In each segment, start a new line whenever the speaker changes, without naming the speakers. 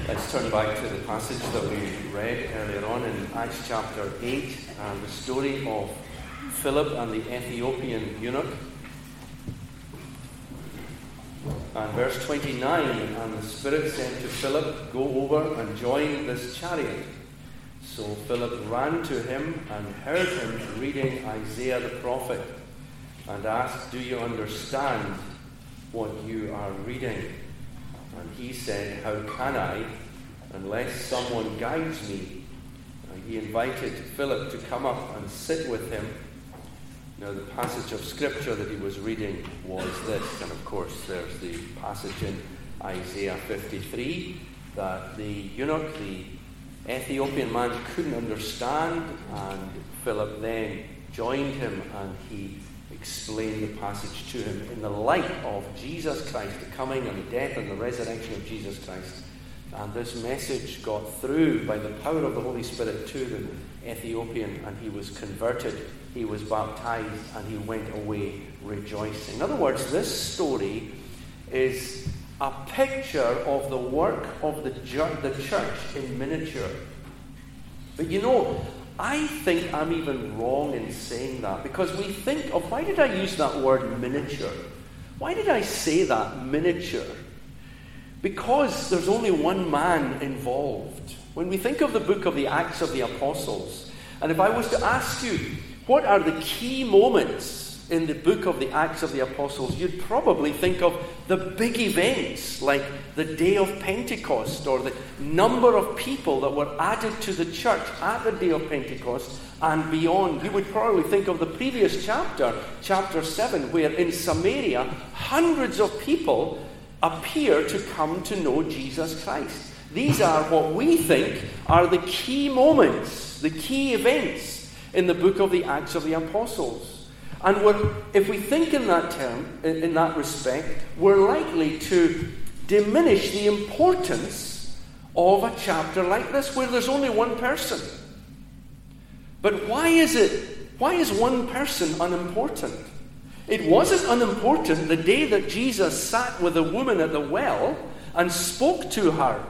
Let's turn back to the passage that we read earlier on in Acts chapter 8, and the story of Philip and the Ethiopian eunuch. And verse 29, and the Spirit said to Philip, "Go over and join this chariot." So Philip ran to him and heard him reading Isaiah the prophet, and asked, "Do you understand what you are reading?" And he said, "How can I, unless someone guides me?" And he invited Philip to come up and sit with him. Now, the passage of Scripture that he was reading was this, and of course there's the passage in Isaiah 53 that the eunuch, the Ethiopian man, couldn't understand, and Philip then joined him and he explained the passage to him in the light of Jesus Christ, the coming and the death and the resurrection of Jesus Christ. And this message got through by the power of the Holy Spirit to the Ethiopian, and he was converted, he was baptized, and he went away rejoicing. In other words, this story is a picture of the work of the church in miniature. But you know, I think I'm even wrong in saying that, because we think of, why did I use that word miniature? Why did I say that, miniature? Because there's only one man involved. When we think of the book of the Acts of the Apostles, and if I was to ask you, what are the key moments in the book of the Acts of the Apostles, you'd probably think of the big events, like the day of Pentecost, or the number of people that were added to the church at the day of Pentecost and beyond. You would probably think of the previous chapter, chapter 7, where in Samaria, hundreds of people appear to come to know Jesus Christ. These are what we think are the key moments, the key events in the book of the Acts of the Apostles. And if we think in that term, in that respect, we're likely to diminish the importance of a chapter like this, where there's only one person. But why is one person unimportant? It wasn't unimportant the day that Jesus sat with a woman at the well and spoke to her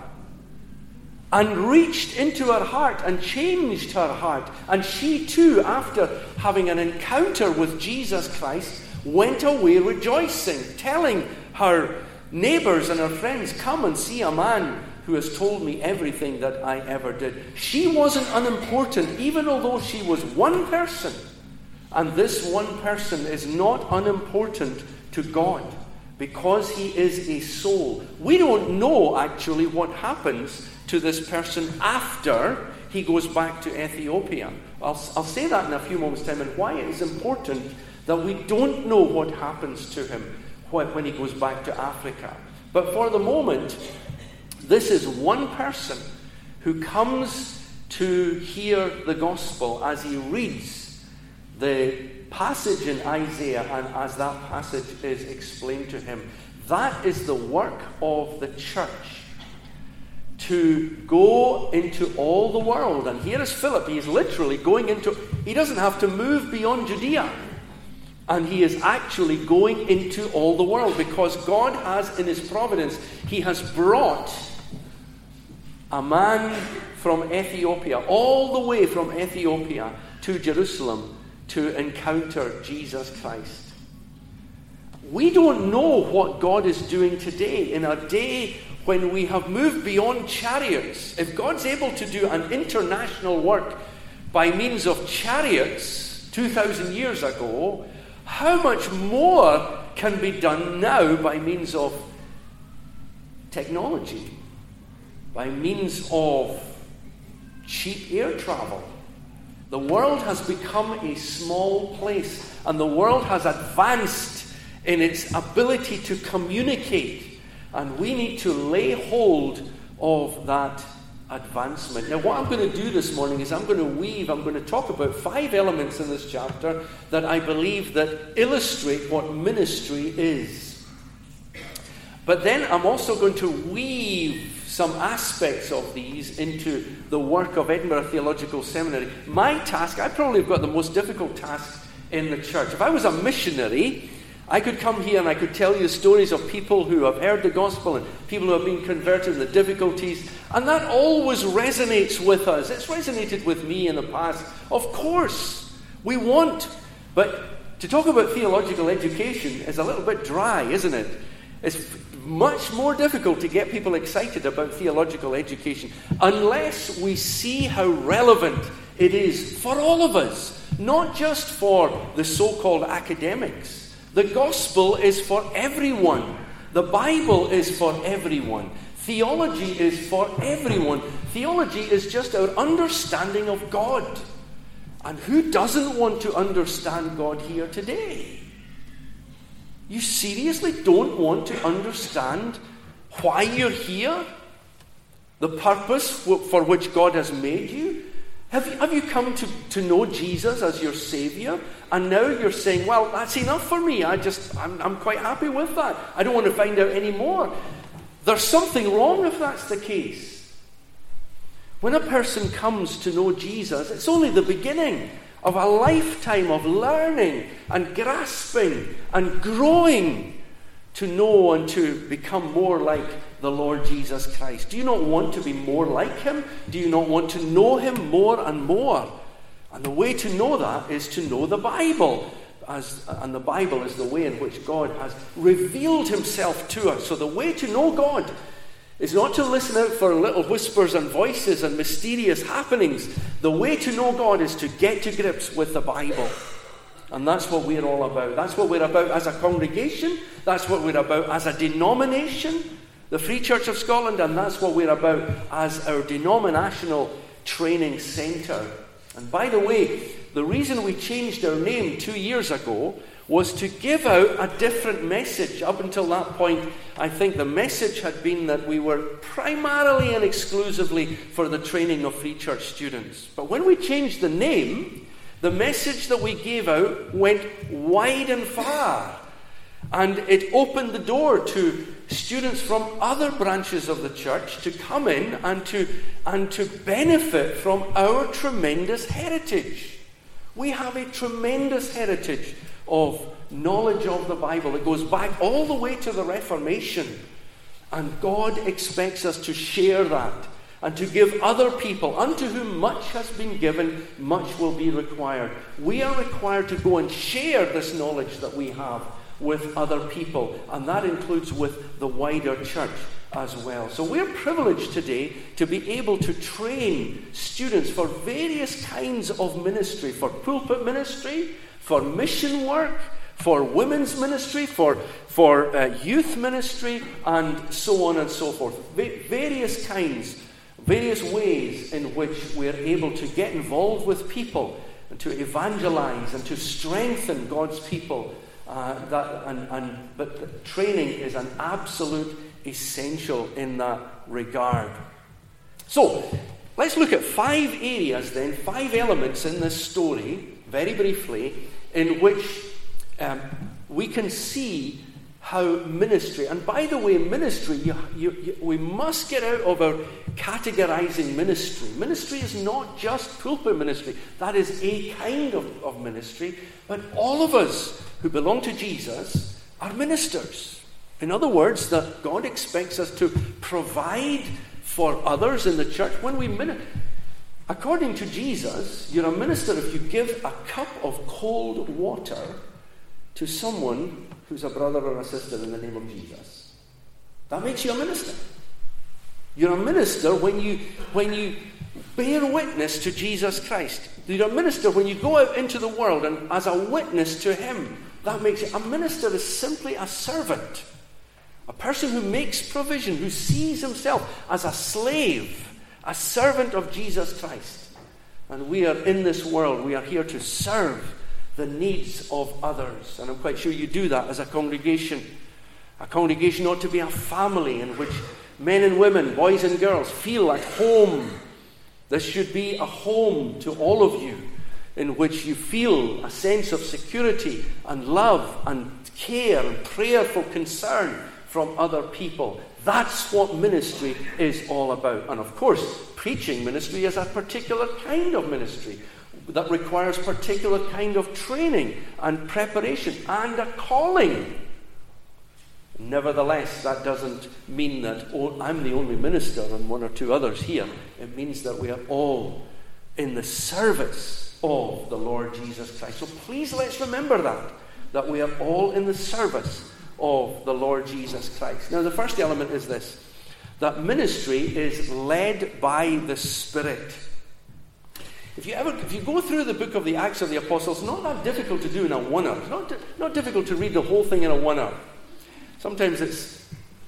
and reached into her heart and changed her heart. And she too, after having an encounter with Jesus Christ, went away rejoicing, telling her neighbors and her friends, "Come and see a man who has told me everything that I ever did." She wasn't unimportant, even although she was one person. And this one person is not unimportant to God, because he is a soul. We don't know actually what happens to this person after he goes back to Ethiopia. I'll say that in a few moments' time, and why it is important that we don't know what happens to him when he goes back to Africa. But for the moment, this is one person who comes to hear the gospel as he reads the passage in Isaiah, and as that passage is explained to him. That is the work of the church, to go into all the world. And here is Philip. He is literally going into, he doesn't have to move beyond Judea. And he is actually going into all the world, because God has, in his providence, he has brought a man from Ethiopia, all the way from Ethiopia to Jerusalem, to encounter Jesus Christ. We don't know what God is doing today, in a day when we have moved beyond chariots. If God's able to do an international work by means of chariots 2,000 years ago, how much more can be done now by means of technology, by means of cheap air travel? The world has become a small place, and the world has advanced in its ability to communicate, and we need to lay hold of that advancement. Now, what I'm going to do this morning is I'm going to talk about 5 elements in this chapter that I believe that illustrate what ministry is. But then I'm also going to weave some aspects of these into the work of Edinburgh Theological Seminary. My task, I probably have got the most difficult task in the church. If I was a missionary, I could come here and I could tell you stories of people who have heard the gospel and people who have been converted and the difficulties, and that always resonates with us. It's resonated with me in the past. Of course, we want, but to talk about theological education is a little bit dry, isn't it? It's much more difficult to get people excited about theological education unless we see how relevant it is for all of us, not just for the so-called academics. The gospel is for everyone. The Bible is for everyone. Theology is for everyone. Theology is just our understanding of God. And who doesn't want to understand God here today? You seriously don't want to understand why you're here? The purpose for which God has made you? Have you come to know Jesus as your Savior? And now you're saying, well, that's enough for me. I'm quite happy with that. I don't want to find out any more. There's something wrong if that's the case. When a person comes to know Jesus, it's only the beginning of a lifetime of learning and grasping and growing to know and to become more like the Lord Jesus Christ. Do you not want to be more like Him? Do you not want to know Him more and more? And the way to know that is to know the Bible. And the Bible is the way in which God has revealed Himself to us. So the way to know God is not to listen out for little whispers and voices and mysterious happenings. The way to know God is to get to grips with the Bible. And that's what we're all about. That's what we're about as a congregation. That's what we're about as a denomination, the Free Church of Scotland, and that's what we're about as our denominational training centre. And by the way, the reason we changed our name 2 years ago was to give out a different message. Up until that point, I think the message had been that we were primarily and exclusively for the training of Free Church students. But when we changed the name, the message that we gave out went wide and far. And it opened the door to students from other branches of the church to come in and to benefit from our tremendous heritage. We have a tremendous heritage of knowledge of the Bible. It goes back all the way to the Reformation. And God expects us to share that and to give other people, unto whom much has been given, much will be required. We are required to go and share this knowledge that we have with other people, and that includes with the wider church as well. So we're privileged today to be able to train students for various kinds of ministry, for pulpit ministry, for mission work, for women's ministry, for youth ministry, and so on and so forth. Various kinds, various ways in which we're able to get involved with people and to evangelize and to strengthen God's people. But training is an absolute essential in that regard. So, let's look at 5 areas then, 5 elements in this story, very briefly, in which we can see how ministry, and by the way, ministry, we must get out of our categorizing ministry. Ministry is not just pulpit ministry. That is a kind of ministry, but all of us who belong to Jesus are ministers. In other words, that God expects us to provide for others in the church when we minister. According to Jesus, you're a minister if you give a cup of cold water to someone who's a brother or a sister in the name of Jesus. That makes you a minister. You're a minister when you bear witness to Jesus Christ. You're a minister when you go out into the world and as a witness to Him. That makes you a minister is simply a servant. A person who makes provision, who sees himself as a slave, a servant of Jesus Christ. And we are in this world, we are here to serve the needs of others. And I'm quite sure you do that as a congregation. A congregation ought to be a family in which men and women, boys and girls, feel at home. This should be a home to all of you, in which you feel a sense of security and love and care and prayerful concern from other people. That's what ministry is all about. And of course, preaching ministry is a particular kind of ministry, that requires particular kind of training and preparation and a calling. Nevertheless, that doesn't mean that I'm the only minister and one or two others here. It means that we are all in the service of the Lord Jesus Christ. So please let's remember that we are all in the service of the Lord Jesus Christ. Now, the first element is this, that ministry is led by the Spirit. If you go through the book of the Acts of the Apostles, it's not that difficult to do in a 1 hour. It's not difficult to read the whole thing in a 1 hour. Sometimes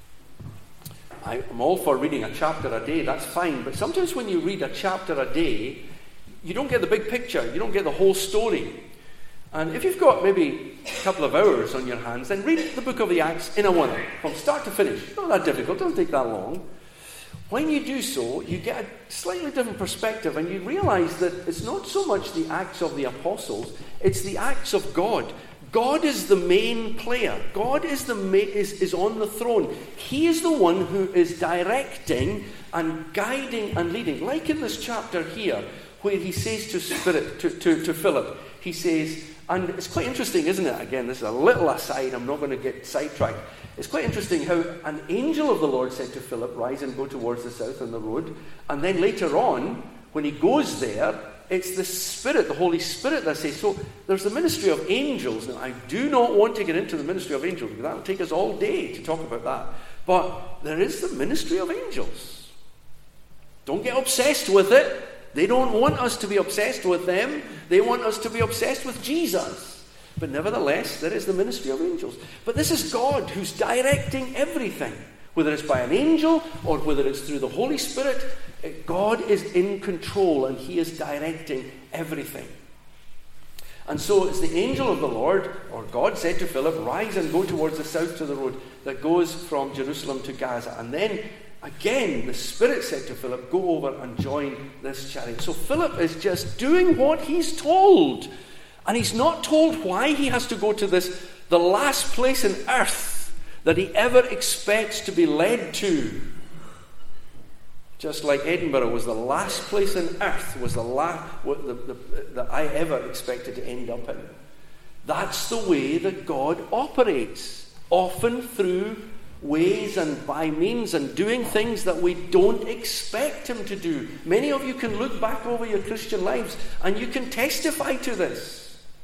I'm all for reading a chapter a day, that's fine. But sometimes when you read a chapter a day, you don't get the big picture. You don't get the whole story. And if you've got maybe a couple of hours on your hands, then read the book of the Acts in a 1 hour, from start to finish. It's not that difficult, it doesn't take that long. When you do so, you get a slightly different perspective, and you realize that it's not so much the Acts of the Apostles, it's the Acts of God. God is the main player. God is on the throne. He is the one who is directing and guiding and leading. Like in this chapter here, where he says to Philip, he says, and it's quite interesting, isn't it? Again, this is a little aside, I'm not going to get sidetracked. It's quite interesting how an angel of the Lord said to Philip, rise and go towards the south on the road. And then later on, when he goes there, it's the Spirit, the Holy Spirit that says, so there's the ministry of angels. Now, I do not want to get into the ministry of angels, because that will take us all day to talk about that. But there is the ministry of angels. Don't get obsessed with it. They don't want us to be obsessed with them. They want us to be obsessed with Jesus. But nevertheless, there is the ministry of angels. But this is God who's directing everything. Whether it's by an angel or whether it's through the Holy Spirit, God is in control and he is directing everything. And so it's the angel of the Lord, or God said to Philip, rise and go towards the south to the road that goes from Jerusalem to Gaza. And then again, the Spirit said to Philip, go over and join this chariot. So Philip is just doing what he's told. And he's not told why he has to go to the last place on earth that he ever expects to be led to. Just like Edinburgh was the last place on earth, was that I ever expected to end up in. That's the way that God operates, often through ways and by means and doing things that we don't expect him to do. Many of you can look back over your Christian lives and you can testify to this.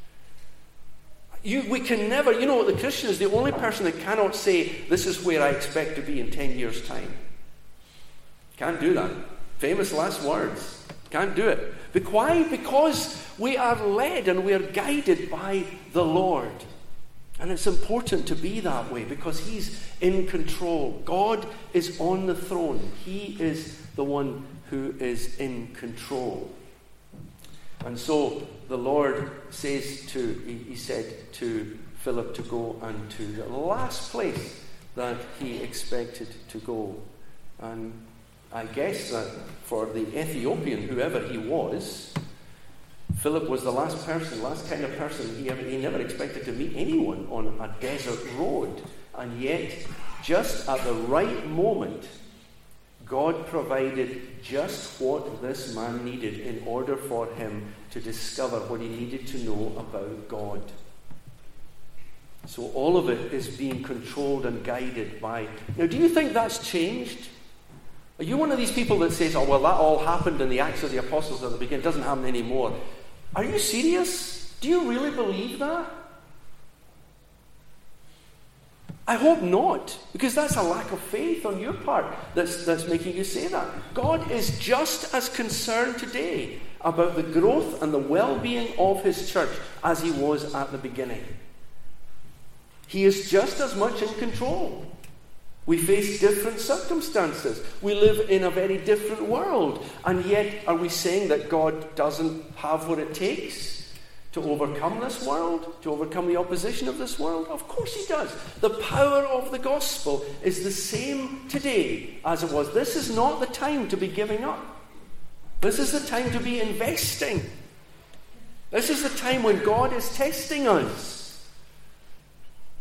We can never, the Christian is the only person that cannot say, this is where I expect to be in 10 years' time. Can't do that. Famous last words. Can't do it. But why? Because we are led and we are guided by the Lord. And it's important to be that way because he's in control. God is on the throne. He is the one who is in control. And so the Lord he said to Philip to go and to the last place that he expected to go. And I guess that for the Ethiopian, whoever he was, Philip was the last kind of person he never expected to meet anyone on a desert road. And yet, just at the right moment, God provided just what this man needed in order for him to discover what he needed to know about God. So all of it is being controlled and guided by... Now, do you think that's changed? Are you one of these people that says, oh, well, that all happened in the Acts of the Apostles at the beginning, it doesn't happen anymore? Are you serious? Do you really believe that? I hope not, because that's a lack of faith on your part that's making you say that. God is just as concerned today about the growth and the well-being of his church as he was at the beginning. He is just as much in control. We face different circumstances. We live in a very different world. And yet, are we saying that God doesn't have what it takes to overcome this world, to overcome the opposition of this world? Of course he does. The power of the gospel is the same today as it was. This is not the time to be giving up. This is the time to be investing. This is the time when God is testing us.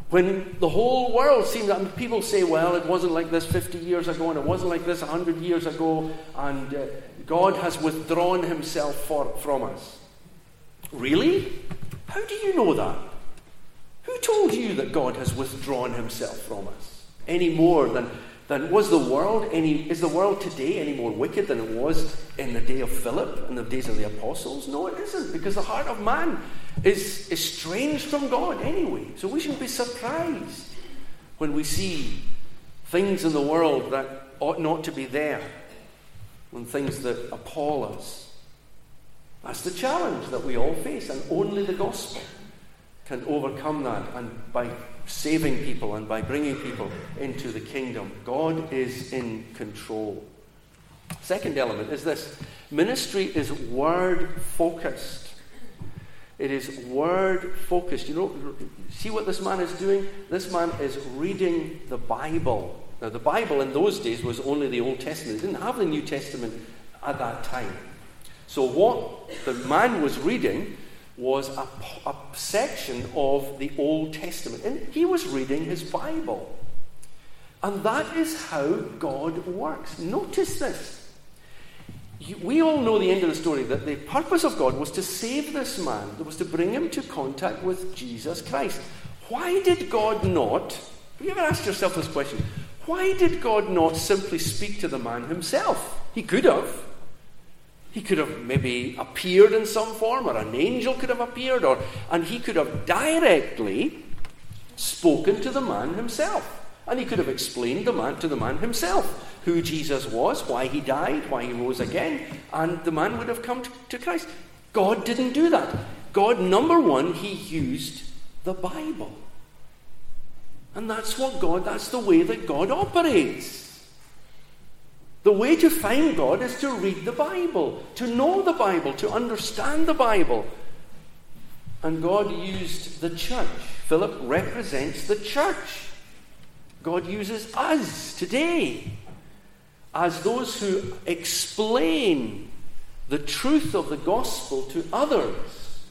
When the whole world seemed, people say, well, it wasn't like this 50 years ago, and it wasn't like this 100 years ago, and God has withdrawn himself from us. Really? How do you know that? Who told you that God has withdrawn himself from us? Any more than is the world today any more wicked than it was in the day of Philip and the days of the apostles? No, it isn't, because the heart of man is estranged from God anyway. So we shouldn't be surprised when we see things in the world that ought not to be there, and things that appall us. That's the challenge that we all face, and only the gospel can overcome that, and by saving people and by bringing people into the kingdom. God is in control. Second element is this: ministry is word-focused. It is word-focused. See what this man is doing? This man is reading the Bible. Now, the Bible in those days was only the Old Testament. It didn't have the New Testament at that time. So what the man was reading was a section of the Old Testament. And he was reading his Bible. And that is how God works. Notice this. We all know the end of the story, that the purpose of God was to save this man. It was to bring him to contact with Jesus Christ. Why did God not, have you ever asked yourself this question? Why did God not simply speak to the man himself? He could have. He could have maybe appeared in some form, or an angel could have appeared, and he could have directly spoken to the man himself. And he could have explained to the man himself who Jesus was, why he died, why he rose again, and the man would have come to Christ. God didn't do that. God, number one, he used the Bible. And that's the way that God operates. The way to find God is to read the Bible, to know the Bible, to understand the Bible. And God used the church. Philip represents the church. God uses us today as those who explain the truth of the gospel to others.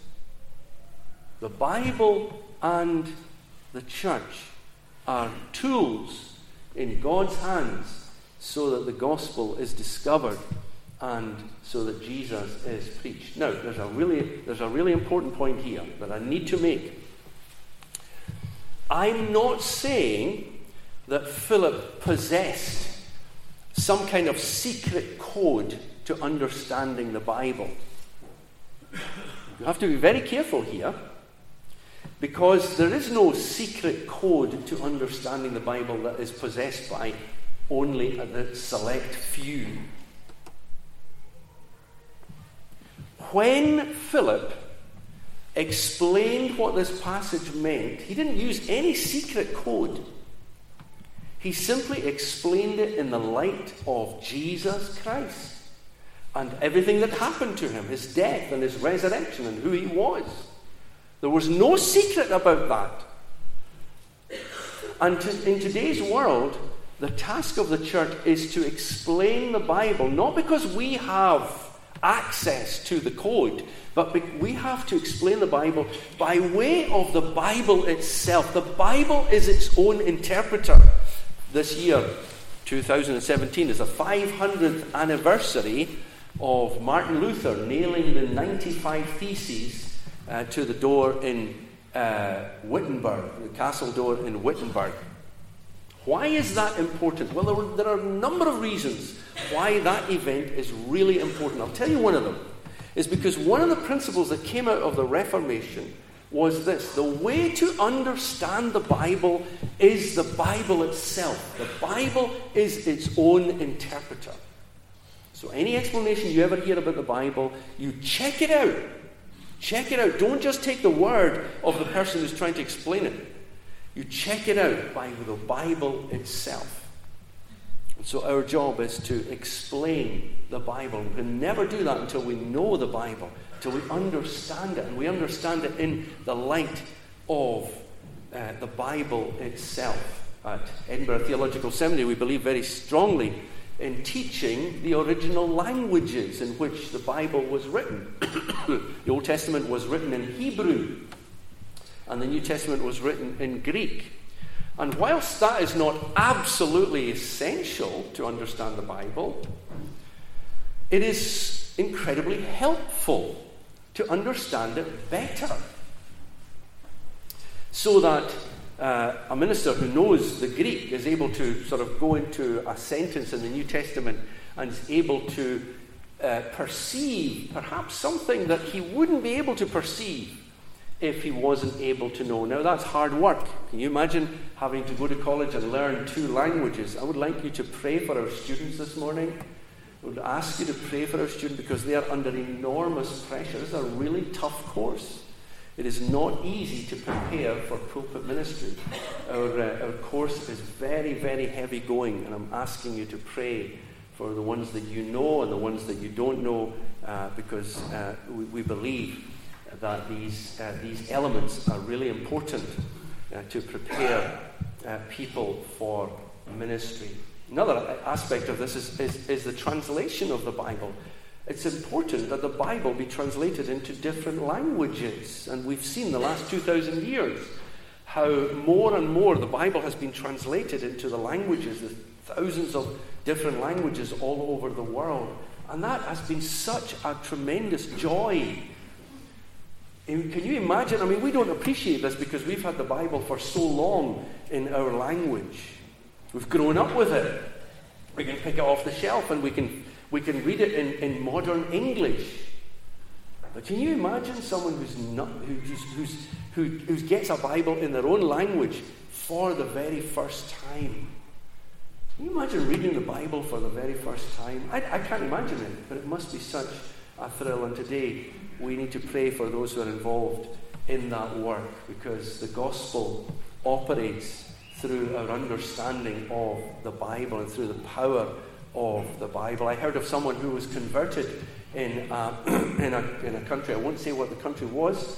The Bible and the church are tools in God's hands so that the gospel is discovered and so that Jesus is preached. Now, there's a really important point here that I need to make. I'm not saying that Philip possessed some kind of secret code to understanding the Bible. You have to be very careful here, because there is no secret code to understanding the Bible that is possessed by only the select few. When Philip explained what this passage meant, he didn't use any secret code. He simply explained it in the light of Jesus Christ and everything that happened to him, his death and his resurrection and who he was. There was no secret about that. And in today's world, the task of the church is to explain the Bible, not because we have access to the code, but we have to explain the Bible by way of the Bible itself. The Bible is its own interpreter. This year, 2017, is the 500th anniversary of Martin Luther nailing the 95 Theses to the door in Wittenberg, the castle door in Wittenberg. Why is that important? Well, there are a number of reasons why that event is really important. I'll tell you one of them. Is because one of the principles that came out of the Reformation was this: the way to understand the Bible is the Bible itself. The Bible is its own interpreter. So any explanation you ever hear about the Bible, you check it out. Check it out. Don't just take the word of the person who's trying to explain it. You check it out by the Bible itself. And so our job is to explain the Bible. We can never do that until we know the Bible, until we understand it, and we understand it in the light of the Bible itself. At Edinburgh Theological Seminary, we believe very strongly in teaching the original languages in which the Bible was written. The Old Testament was written in Hebrew, and the New Testament was written in Greek. And whilst that is not absolutely essential to understand the Bible, it is incredibly helpful to understand it better. So that a minister who knows the Greek is able to sort of go into a sentence in the New Testament and is able to perceive perhaps something that he wouldn't be able to perceive if he wasn't able to know. Now, that's hard work. Can you imagine having to go to college and learn 2 languages? I would like you to pray for our students this morning. I would ask you to pray for our students because they are under enormous pressure. This is a really tough course. It is not easy to prepare for pulpit ministry. Our course is very, very heavy going, and I'm asking you to pray for the ones that you know and the ones that you don't know, because we believe that these elements are really important to prepare people for ministry. Another aspect of this is the translation of the Bible. It's important that the Bible be translated into different languages. And we've seen the last 2,000 years how more and more the Bible has been translated into the languages. There's thousands of different languages all over the world. And that has been such a tremendous joy. Can you imagine? I mean, we don't appreciate this because we've had the Bible for so long in our language. We've grown up with it. We can pick it off the shelf and we can read it in modern English. But can you imagine someone who gets a Bible in their own language for the very first time? Can you imagine reading the Bible for the very first time? I can't imagine it, but it must be such a thrill. And today we need to pray for those who are involved in that work, because the gospel operates through our understanding of the Bible and through the power of the Bible. I heard of someone who was converted in a country. I won't say what the country was,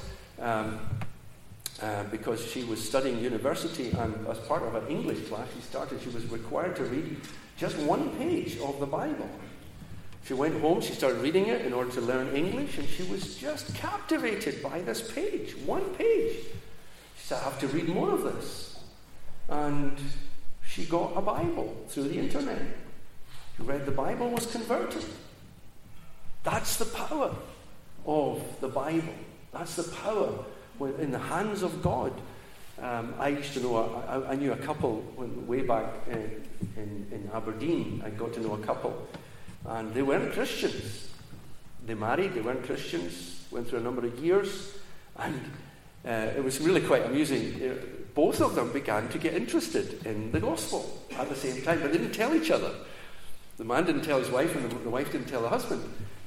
because she was studying university, and as part of an English class she was required to read just 1 page of the Bible. She went home, she started reading it in order to learn English, and she was just captivated by this page, 1 page. She said, I have to read more of this. And she got a Bible through the internet. She read the Bible and was converted. That's the power of the Bible. That's the power in the hands of God. I used to know, I knew a couple way back in Aberdeen. I got to know a couple, and they weren't Christians. They married, they weren't Christians, went through a number of years, and it was really quite amusing. Both of them began to get interested in the gospel at the same time, but they didn't tell each other. The man didn't tell his wife, and the wife didn't tell the husband.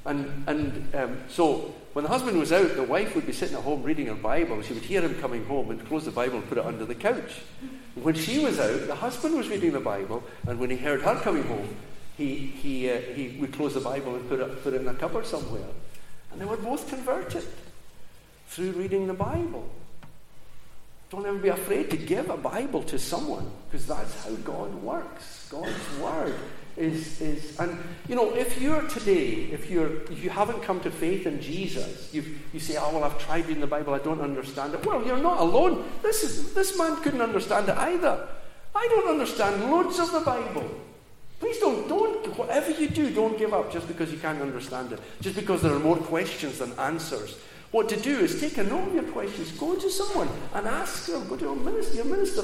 So when the husband was out, the wife would be sitting at home reading her Bible. She would hear him coming home and close the Bible and put it under the couch. When she was out, the husband was reading the Bible, and when he heard her coming home, he would close the Bible and put it in a cupboard somewhere. And they were both converted through reading the Bible. Don't ever be afraid to give a Bible to someone, because that's how God works. God's Word is and you know, if you haven't come to faith in Jesus, you say, oh well, I've tried reading the Bible, I don't understand it. Well, you're not alone. This man couldn't understand it either. I don't understand loads of the Bible. Please don't whatever you do, don't give up just because you can't understand it, just because there are more questions than answers. What to do is take a note of your questions, go to someone and ask them, go to your minister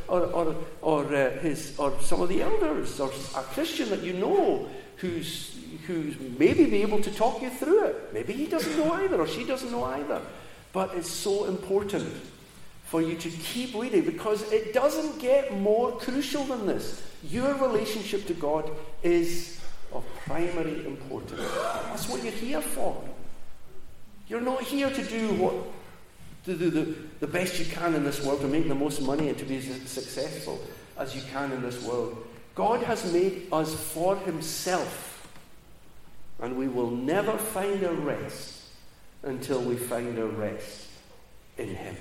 or some of the elders, or a Christian that you know who's maybe be able to talk you through it. Maybe he doesn't know either, or she doesn't know either. But it's so important for you to keep reading, because it doesn't get more crucial than this. Your relationship to God is of primary importance. That's what you're here for. You're not here to do the best you can in this world, to make the most money and to be as successful as you can in this world. God has made us for himself, and we will never find our rest until we find our rest in him.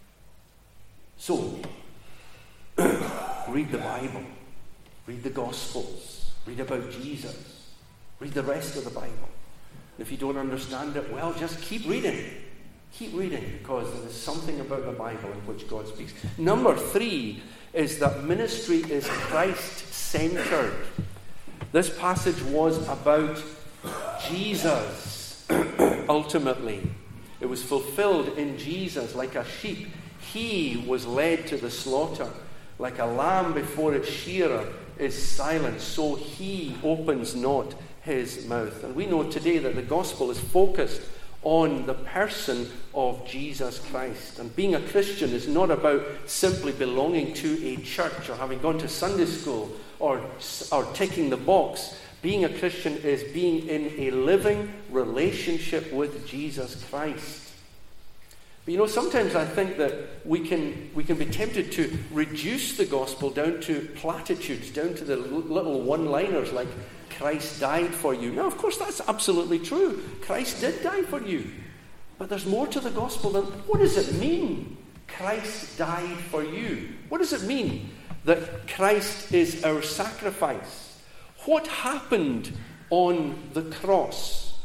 So, read the Bible, read the Gospels, read about Jesus, read the rest of the Bible. If you don't understand it, well, just keep reading. Keep reading, because there is something about the Bible in which God speaks. Number 3 is that ministry is Christ-centered. This passage was about Jesus, ultimately. It was fulfilled in Jesus like a sheep. He was led to the slaughter. Like a lamb before its shearer is silent, so he opens not his mouth. And we know today that the gospel is focused on the person of Jesus Christ. And being a Christian is not about simply belonging to a church or having gone to Sunday school or ticking the box. Being a Christian is being in a living relationship with Jesus Christ. But sometimes I think that we can be tempted to reduce the gospel down to platitudes, down to the little one-liners like, Christ died for you. Now, of course, that's absolutely true. Christ did die for you. But there's more to the gospel than, what does it mean? Christ died for you. What does it mean that Christ is our sacrifice? What happened on the cross?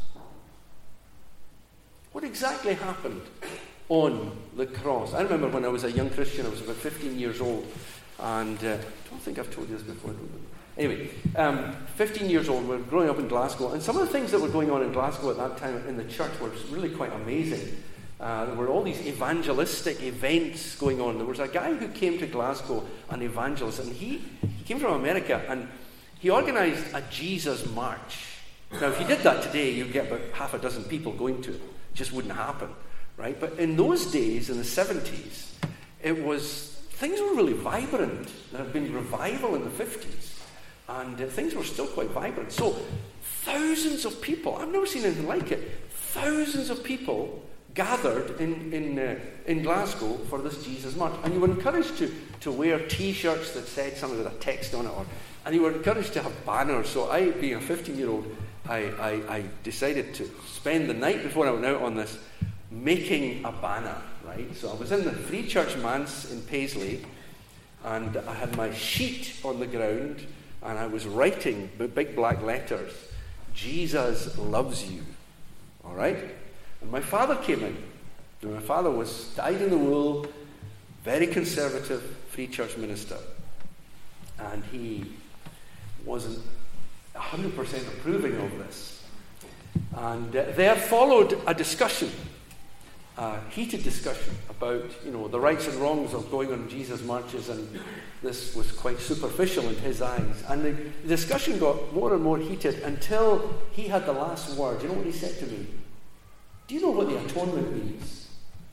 What exactly happened on the cross? I remember when I was a young Christian, I was about 15 years old, and I don't think I've told you this before. Anyway, 15 years old, we were growing up in Glasgow, and some of the things that were going on in Glasgow at that time in the church were really quite amazing. There were all these evangelistic events going on. There was a guy who came to Glasgow, an evangelist, and he came from America, and he organised a Jesus March. Now, if you did that today, you'd get about half a dozen people going to it. It just wouldn't happen, right? But in those days, in the 70s, things were really vibrant. There had been revival in the 50s. And things were still quite vibrant. So, thousands of people, I've never seen anything like it, thousands of people gathered in Glasgow for this Jesus March. And you were encouraged to wear T-shirts that said something with a text on it. And you were encouraged to have banners. So I, being a 15-year-old, I decided to spend the night before I went out on this making a banner, right? So I was in the Free Church Manse in Paisley, and I had my sheet on the ground, and I was writing big black letters, Jesus loves you. All right? And my father came in. And my father was dyed-in-the-wool, very conservative Free Church minister. And he wasn't 100% approving of this. And there followed a discussion, a heated discussion about, the rights and wrongs of going on Jesus marches, and this was quite superficial in his eyes. And the discussion got more and more heated until he had the last word. You know what he said to me? Do you know what the atonement means?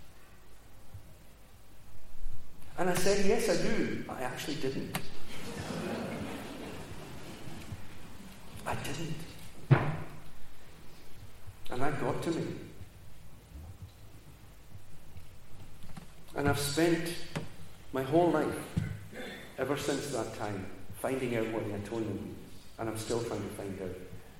And I said, yes, I do. I actually didn't. I didn't. And that got to me. And I've spent my whole life, ever since that time, finding out what the atonement means. And I'm still trying to find out.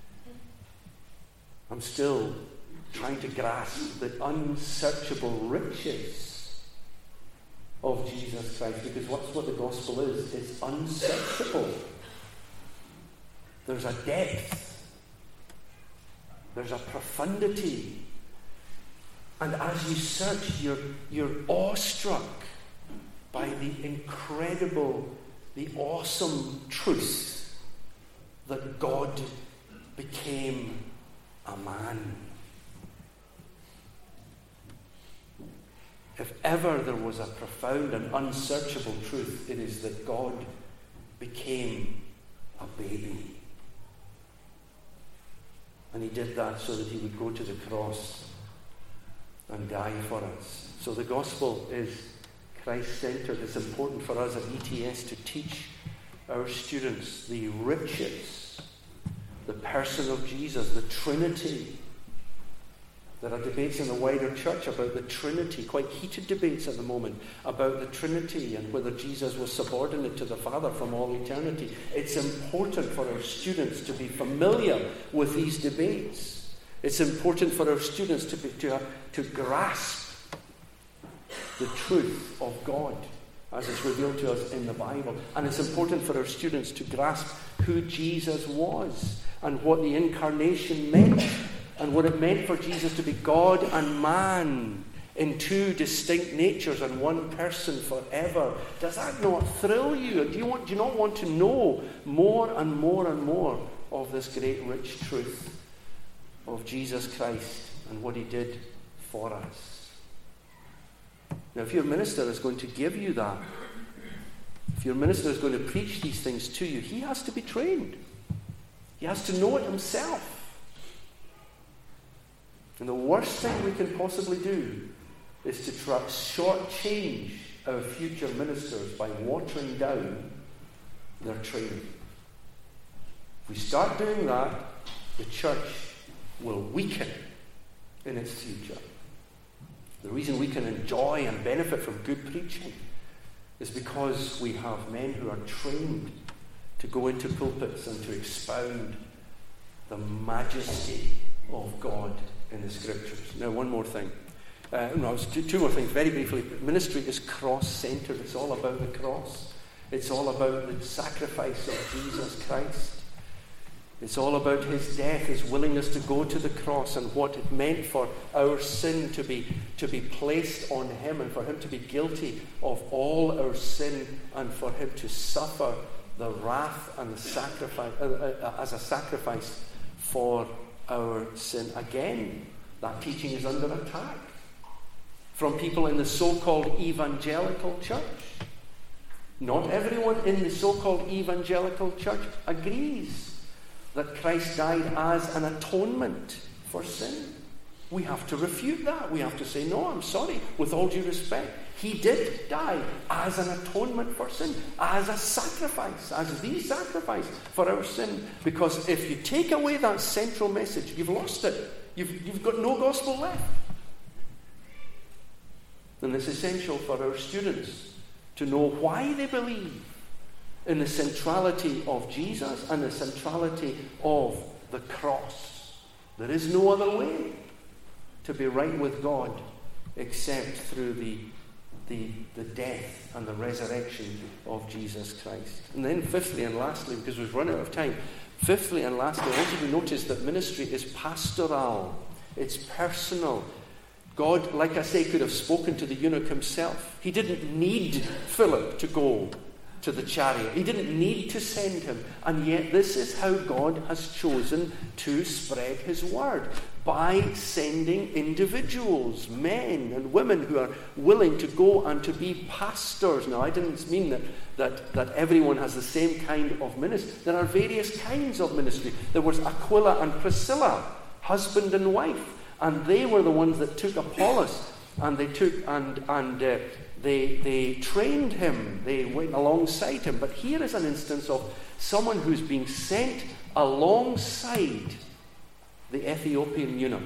I'm still trying to grasp the unsearchable riches of Jesus Christ. Because what's what the gospel is? It's unsearchable. There's a depth. There's a profundity. And as you search, you're awestruck by the incredible, the awesome truth that God became a man. If ever there was a profound and unsearchable truth, it is that God became a baby. And he did that so that he would go to the cross and die for us. So the gospel is Christ-centered. It's important for us at ETS to teach our students the riches, the person of Jesus, the Trinity. There are debates in the wider church about the Trinity, quite heated debates at the moment about the Trinity and whether Jesus was subordinate to the Father from all eternity. It's important for our students to be familiar with these debates. It's important for our students to grasp the truth of God as it's revealed to us in the Bible. And it's important for our students to grasp who Jesus was and what the incarnation meant and what it meant for Jesus to be God and man in two distinct natures and one person forever. Does that not thrill you? Do you not want to know more and more and more of this great rich truth of Jesus Christ and what he did for us? Now, if your minister is going to give you that, if your minister is going to preach these things to you, he has to be trained. He has to know it himself. And the worst thing we can possibly do is to try to shortchange our future ministers by watering down their training. If we start doing that, the church will weaken in its future. The reason we can enjoy and benefit from good preaching is because we have men who are trained to go into pulpits and to expound the majesty of God in the Scriptures. Now, one more thing. Two more things, very briefly. Ministry is cross-centered. It's all about the cross. It's all about the sacrifice of Jesus Christ. It's all about his death, his willingness to go to the cross, and what it meant for our sin to be placed on him, and for him to be guilty of all our sin, and for him to suffer the wrath and the sacrifice as a sacrifice for our sin. Again, that teaching is under attack from people in the so-called evangelical church. Not everyone in the so-called evangelical church agrees that Christ died as an atonement for sin. We have to refute that. We have to say, no, I'm sorry, with all due respect. He did die as an atonement for sin, as a sacrifice, as the sacrifice for our sin. Because if you take away that central message, you've lost it. You've got no gospel left. And it's essential for our students to know why they believe in the centrality of Jesus and the centrality of the cross. There is no other way to be right with God except through the death and the resurrection of Jesus Christ. And then fifthly and lastly, because we've run out of time, fifthly and lastly, I want you to notice that ministry is pastoral. It's personal. God, like I say, could have spoken to the eunuch himself. He didn't need Philip to go to the chariot. He didn't need to send him. And yet this is how God has chosen to spread his word, by sending individuals, men and women who are willing to go and to be pastors. Now, I didn't mean that everyone has the same kind of ministry. There are various kinds of ministry. There was Aquila and Priscilla, husband and wife, and they were the ones that took Apollos, and they took They trained him. They went alongside him. But here is an instance of someone who's being sent alongside the Ethiopian eunuch.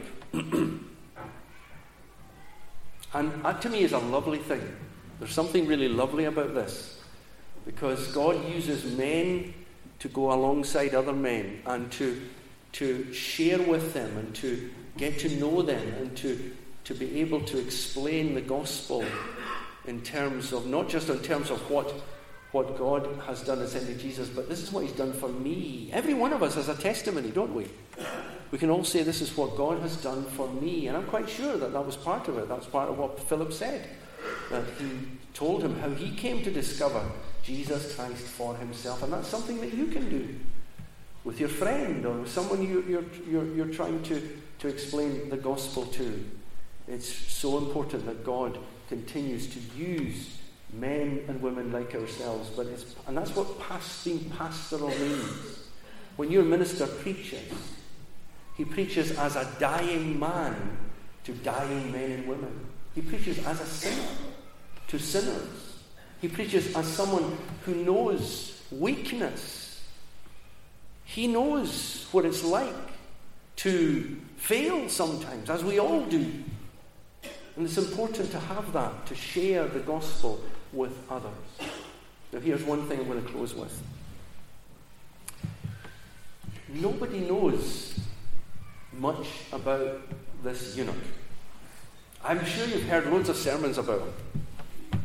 And that to me is a lovely thing. There's something really lovely about this. Because God uses men to go alongside other men and to share with them and to get to know them and to be able to explain the gospel in terms of, not just in terms of what God has done in sending Jesus, but this is what he's done for me. Every one of us has a testimony, don't we? We can all say, this is what God has done for me. And I'm quite sure that was part of it. That's part of what Philip said. That he told him how he came to discover Jesus Christ for himself. And that's something that you can do with your friend or with someone you're trying to explain the gospel to. It's so important that God continues to use men and women like ourselves, and that's what being pastoral means. When your minister preaches, he preaches as a dying man to dying men and women. He preaches as a sinner to sinners. He preaches as someone who knows weakness. He knows what it's like to fail sometimes, as we all do. And it's important to have that, to share the gospel with others. Now, here's one thing I'm going to close with. Nobody knows much about this eunuch. I'm sure you've heard loads of sermons about him.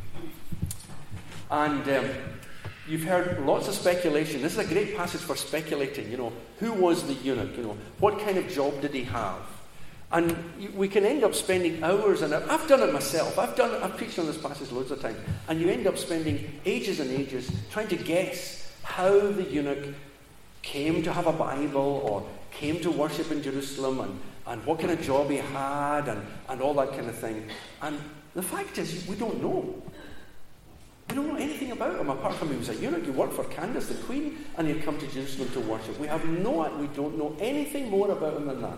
And you've heard lots of speculation. This is a great passage for speculating. Who was the eunuch? What kind of job did he have? And we can end up spending hours, and I've done it myself. I've preached on this passage loads of times. And you end up spending ages and ages trying to guess how the eunuch came to have a Bible or came to worship in Jerusalem and what kind of job he had and all that kind of thing. And the fact is, we don't know. We don't know anything about him apart from he was a eunuch. He worked for Candace, the queen, and he'd come to Jerusalem to worship. We don't know anything more about him than that.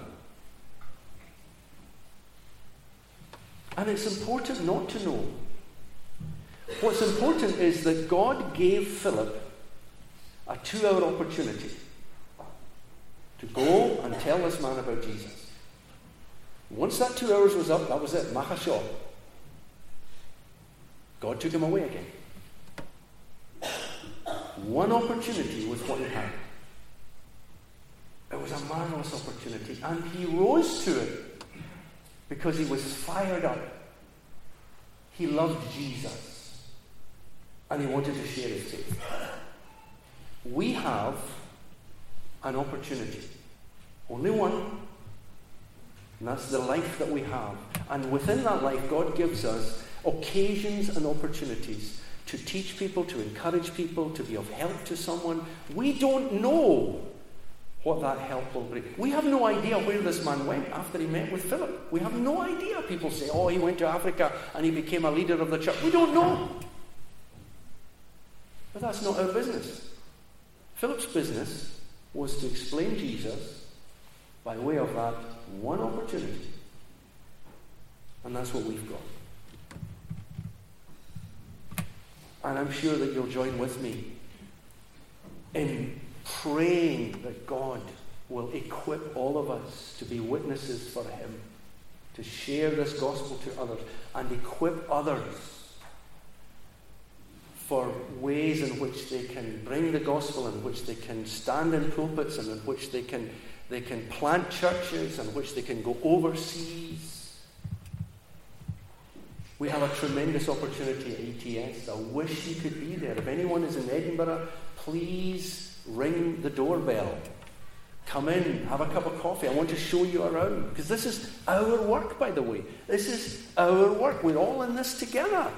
And it's important not to know. What's important is that God gave Philip a 2-hour opportunity to go and tell this man about Jesus. Once that 2 hours was up, that was it, machashah. God took him away again. One opportunity was what he had. It was a marvelous opportunity, and he rose to it because he was fired up. He loved Jesus, and he wanted to share his faith. We have an opportunity, only one, and that's the life that we have. And within that life, God gives us occasions and opportunities to teach people, to encourage people, to be of help to someone. We don't know what that help will bring. We have no idea where this man went after he met with Philip. We have no idea. People say, oh, he went to Africa and he became a leader of the church. We don't know. But that's not our business. Philip's business was to explain Jesus by way of that one opportunity. And that's what we've got. And I'm sure that you'll join with me in praying that God will equip all of us to be witnesses for him, to share this gospel to others, and equip others for ways in which they can bring the gospel, in which they can stand in pulpits, and in which they can plant churches, and in which they can go overseas. We have a tremendous opportunity at ETS. I wish you could be there. If anyone is in Edinburgh, please ring the doorbell. Come in, have a cup of coffee. I want to show you around. Because this is our work, by the way. This is our work. We're all in this together.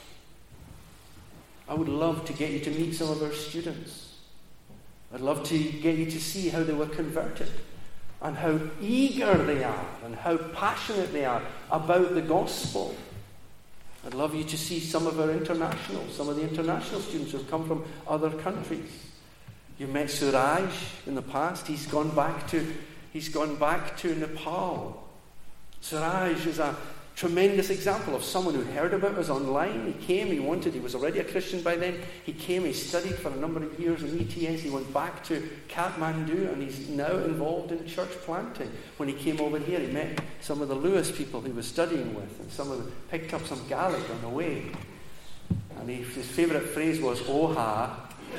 I would love to get you to meet some of our students. I'd love to get you to see how they were converted, and how eager they are, and how passionate they are about the gospel. I'd love you to see some of the international students who've come from other countries. You met Suraj in the past. He's gone back to Nepal. Suraj is a tremendous example of someone who heard about us online. He came, he was already a Christian by then. He came, he studied for a number of years in ETS. He went back to Kathmandu, and he's now involved in church planting. When he came over here, he met some of the Lewis people he was studying with, and some of them picked up some Gaelic on the way. And his favourite phrase was, Oha.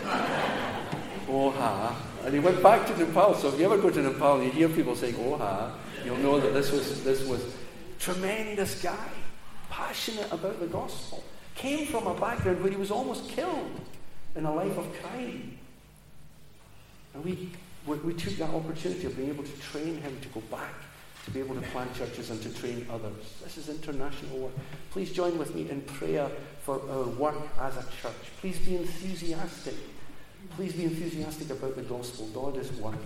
Oha. And he went back to Nepal. So if you ever go to Nepal and you hear people saying Oha, you'll know that this was tremendous guy, passionate about the gospel, came from a background where he was almost killed in a life of crime. And we took that opportunity of being able to train him to go back, to be able to plant churches and to train others. This is international work. Please join with me in prayer for our work as a church. Please be enthusiastic. Please be enthusiastic about the gospel. God is working.